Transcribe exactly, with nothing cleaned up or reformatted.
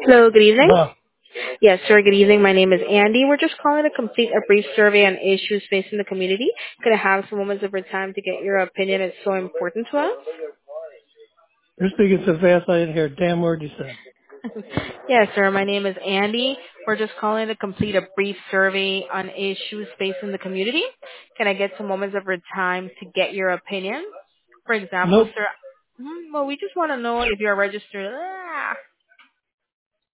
Hello, good evening. Hello. Yes, sir, good evening. My name is Andy. We're just calling to complete a brief survey on issues facing the community. Could I have some moments of your time to get your opinion? It's so important to us. You're speaking so fast I didn't hear a damn word you said. Yes, sir, my name is Andy. We're just calling to complete a brief survey on issues facing the community. Can I get some moments of your time to get your opinion? For example, Nope. sir, hmm, well, we just want to know if you're registered.